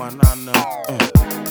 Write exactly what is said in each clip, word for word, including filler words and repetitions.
one I know. Uh.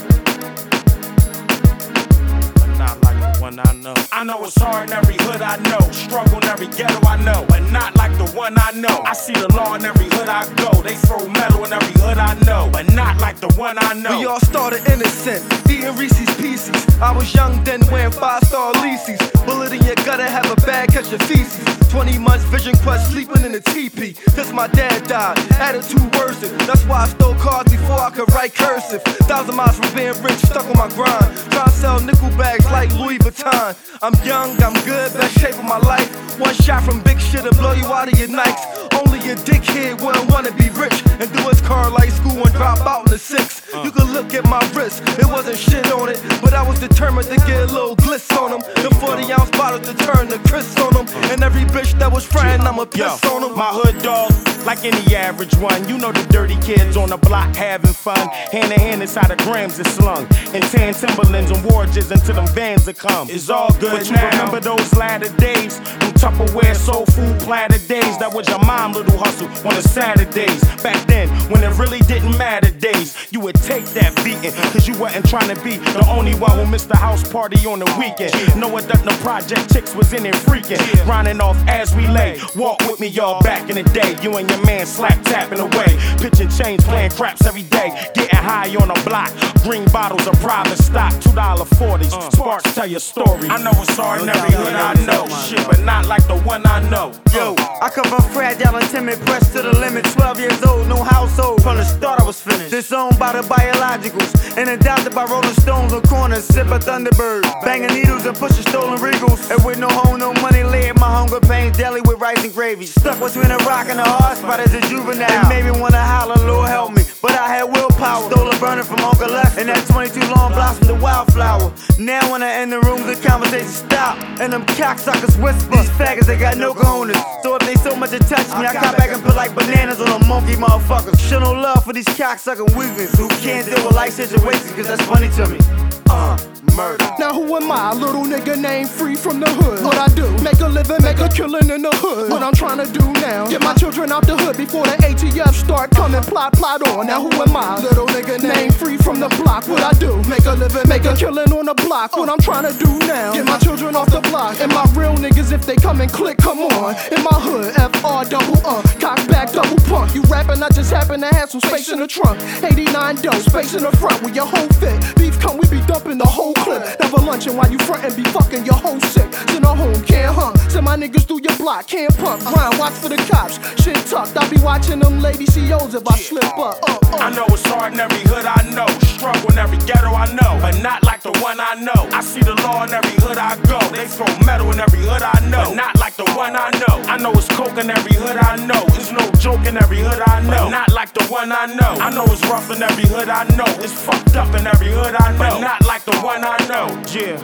But not like the one I know. I know it's hard in every hood I know. Struggle in every ghetto I know. But not like the one I know. I see the law in every hood I go. They throw metal in every hood I know. But not like the one I know. We all started innocent, eating Reese's Pieces. I was young then wearing five-star leases. Bullet in your gutter, have a bag, catch your feces. Twenty months vision quest, sleeping in a teepee. Cause my dad died, attitude worsened. That's why I stole cars before I could write cursive. Thousand miles from being rich, stuck on my grind. Trying to sell nickel bags like Louis Vuitton. I'm young, I'm good, best shape of my life. One shot from big shit'll blow you out of your nights. Only a dickhead wouldn't wanna be rich and do his car like school and drop out in the six. You could look at my wrist, it wasn't shit on it, but I was determined to get a little glitz on them. The forty ounce bottle to turn the Chris on them. And every bitch that was frying, I'ma piss Yo, on them. My hood dog, like any average one. You know the dirty kids on the block having fun. Hand in hand inside the grams is slung. And tan Timberlands and warriors until them vans will come. It's all good but now. You remember those latter days? Them Tupperware soul food platter days. That was your mom little hustle on the Saturdays. Back then, when it really didn't matter days. You would take that beating, cause you wasn't trying to be the only one who missed the house party on the weekend. No adult, no project chicks was in it freaking. Grinding off as we lay. Walk with me, y'all, back in the day. You and your man slack tapping away. Pitching chains, playing craps every day. Getting high on a block. Green bottles of private stock, two dollars forties. Sparks tell your story. I know it's hard in every hood I know. Shit, but not like the one I know. Yo, I come from fragile and timid, pressed to the limit. twelve years old, no household. From the start I was finished. Disowned by the biologicals and adopted by Rolling Stones on corners. Sip a Thunderbird, banging needles and pushing stolen Regals. And with no home, no money, laid my hunger pains daily with rice and gravy. Stuck between a rock and a hard spot as a juvenile. And made me wanna holler, Lord help me. But I had willpower. Stole a burner from Uncle Les, and that twenty-two long blossomed the wildflower. Now when I in the room, the conversation stop, and them cocksuckers whisper. These faggots, they got no cojones. So if they so much to touch me, I come back and put like bananas on a monkey motherfuckers. Show no love for these cocksucking weaklings who can't deal with life situations, cause that's funny to me. Uh, murder. Now who am I? A little nigga named Free from the hood. What I do? Make a living, make a killing in the hood. What I'm trying to do now? Get my children out the hood before the A T F start coming. Plot, plot on. Now who am I? Little nigga named Free from the block. What I do? Make a living, make a killing on the block. What I'm trying to do now? Get my children off the block. And my real niggas, if they come and click, come on. In my hood, F R double uh, cock back, double punk. You rapping, I just happen to have some space in the trunk. eighty-nine dough, space in the front with your whole fit. Beef come, we be dumping the whole clip. Never lunching while you frontin', be fucking your whole sick. Send her home, can't hunt. Send my niggas through your block, can't pump. Grind, watch for the cops. Shit tucked. I be watching them lady C Os if I slip up. Uh, uh. I know it's hard in every hood I know. Struggle in every ghetto I know. But not like the one I know. I see the law in every hood I go. They throw metal in every hood I know. But not like the one I know. I know it's coke in every hood I know. It's no joke in every hood I know. But not like the one I know. I know it's rough in every hood I know. It's fucked up in every hood I know. But not like the one I know. Yeah.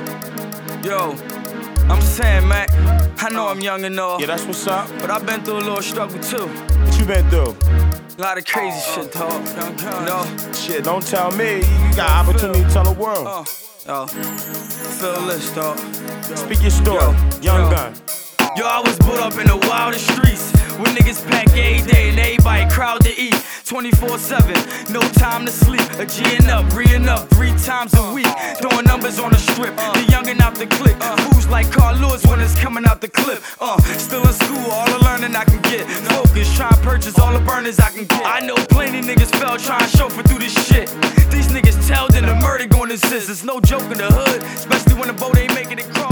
Yo, I'm saying, Mac, I know I'm young and all, Yeah, that's what's up. but I've been through a little struggle too. What you been through? A lot of crazy shit, dog. You know? Shit, don't tell me. You got opportunity to tell the world. Uh, yo, feel this, dog. Speak your story. Yo, Young yo. Gun. Yo, I was put up in the wildest streets with niggas pack every day and everybody crowd to eat. twenty-four seven, no time to sleep. A G'ing up, reeing up three times a week. Throwing numbers on the strip, the youngin' out the click. Fools like Carl Lewis when it's coming out the clip. Uh, still in school, all the learning I can get. Focus, try and purchase all the burners I can get. I know plenty niggas fell trying to chauffeur through this shit. These niggas tell them the murder gon' exist. It's no joke in the hood, especially when the boat ain't making it cross.